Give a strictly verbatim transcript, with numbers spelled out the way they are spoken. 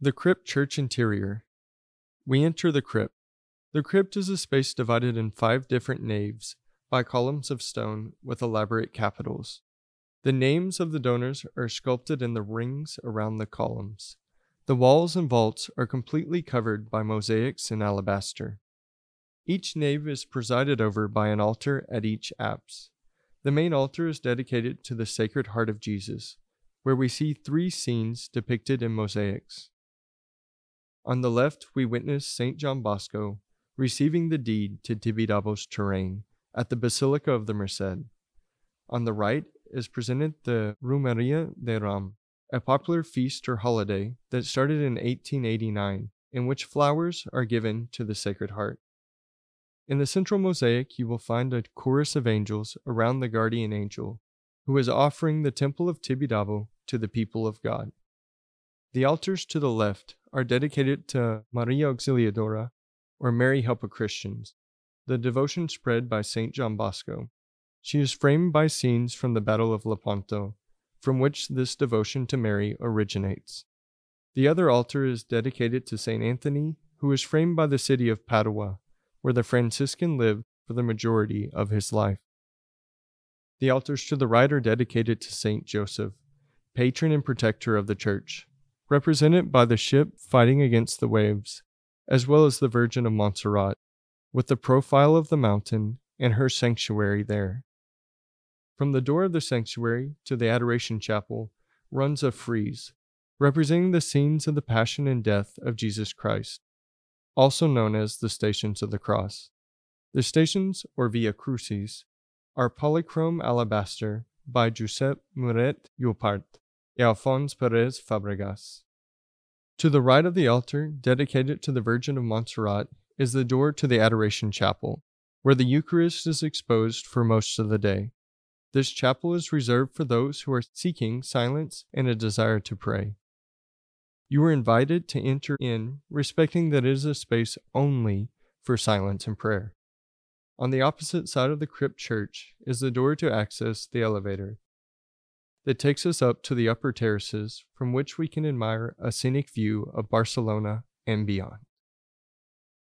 The crypt church interior. We enter the crypt. The crypt is a space divided in five different naves by columns of stone with elaborate capitals. The names of the donors are sculpted in the rings around the columns. The walls and vaults are completely covered by mosaics in alabaster. Each nave is presided over by an altar at each apse. The main altar is dedicated to the Sacred Heart of Jesus, where we see three scenes depicted in mosaics. On the left, we witness Saint John Bosco receiving the deed to Tibidabo's terrain at the Basilica of the Merced. On the right is presented the Romeria de Ram, a popular feast or holiday that started in eighteen eighty-nine, in which flowers are given to the Sacred Heart. In the central mosaic, you will find a chorus of angels around the guardian angel, who is offering the temple of Tibidabo to the people of God. The altars to the left are dedicated to Maria Auxiliadora, or Mary Help of Christians, the devotion spread by Saint John Bosco. She is framed by scenes from the Battle of Lepanto, from which this devotion to Mary originates. The other altar is dedicated to Saint Anthony, who is framed by the city of Padua, where the Franciscan lived for the majority of his life. The altars to the right are dedicated to Saint Joseph, patron and protector of the Church, represented by the ship fighting against the waves, as well as the Virgin of Montserrat, with the profile of the mountain and her sanctuary there. From the door of the sanctuary to the Adoration Chapel runs a frieze, representing the scenes of the Passion and Death of Jesus Christ, also known as the Stations of the Cross. The stations, or Via Crucis, are polychrome alabaster by Giuseppe Muret Llopart and Alphonse Perez Fabregas. To the right of the altar, dedicated to the Virgin of Montserrat, is the door to the Adoration Chapel, where the Eucharist is exposed for most of the day. This chapel is reserved for those who are seeking silence and a desire to pray. You are invited to enter in, respecting that it is a space only for silence and prayer. On the opposite side of the crypt church is the door to access the elevator that takes us up to the upper terraces, from which we can admire a scenic view of Barcelona and beyond.